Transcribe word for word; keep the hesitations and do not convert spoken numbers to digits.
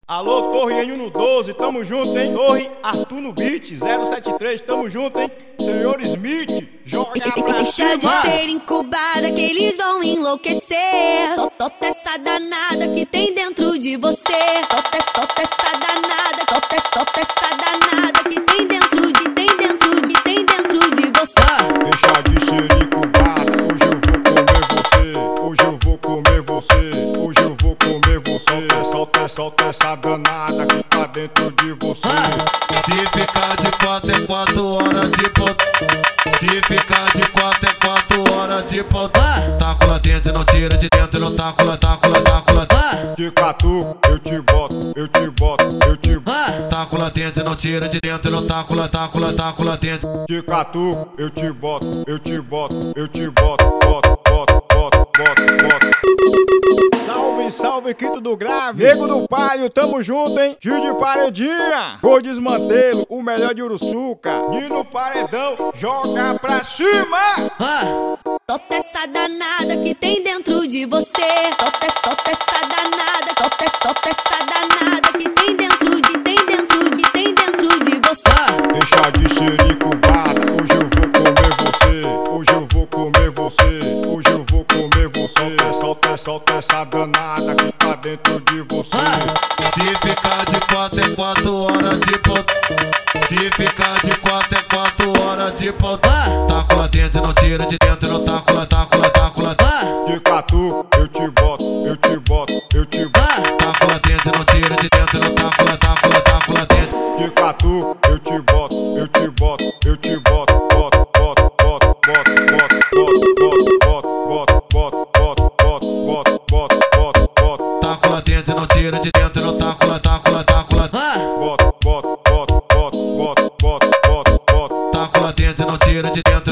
Alô, Torre N um no doze, tamo junto, hein? Torre Arthur no beat, zero sete três, tamo junto, hein? Senhor Smith, joga pra Deixa cima! de ser incubada que eles vão enlouquecer. Solta essa danada que tem dentro de você. Solta, solta essa danada, solta, solta essa danada que tem dentro de, tem dentro de, tem dentro de você. Deixa de ser incubado, hoje eu vou comer você. Hoje eu vou comer você, hoje eu vou comer você. Solta, solta essa danada que tá dentro de você. Se ficar de quatro em quatro horas de ponta, se ficar de quatro em quatro horas de ponta, taco lá dentro, não tira de dentro, não taco lá, taco lá, taco lá. De catu, eu te boto, eu te boto, eu te boto. Taco lá dentro, não tira de dentro, não taco lá, taco lá, taco lá dentro. De catu, eu te boto, eu te boto, eu te boto, boto, boto, boto, boto, boto. Salve, salve, quinto do grave, nego do paio, tamo junto, hein? Gil de Paredinha, vou desmantê-lo, o melhor de Uruçuca. E no paredão, joga pra cima! Solta essa danada que tem dentro de você. Solta, solta essa danada, solta, solta essa danada que tem dentro de, tem dentro de, tem dentro de você. Deixa de ser incubado, hoje eu vou comer você. Hoje eu vou comer você, hoje eu vou comer você. Solta, solta essa danada que tá dentro de você. Se ficar de quatro em quatro horas de ponta, se ficar de quatro em quatro horas de ponta, taco lá dentro, não tira de dentro, não taco lá, taco lá, taco lá. De catu, eu te boto, eu te boto, eu te boto. Taco lá dentro, não tira de dentro, não taco lá, taco lá, taco lá dentro. De catu, eu te boto, eu te boto, eu te boto, boto, boto, boto, boto, boto, boto, boto, boto, boto, boto, boto, boto, boto, boto. Taco lá dentro, não tira de dentro, não taco lá, taco lá, taco lá. Boto, boto, boto, boto, boto, boto, boto, boto. Taco lá dentro, não tira de dentro.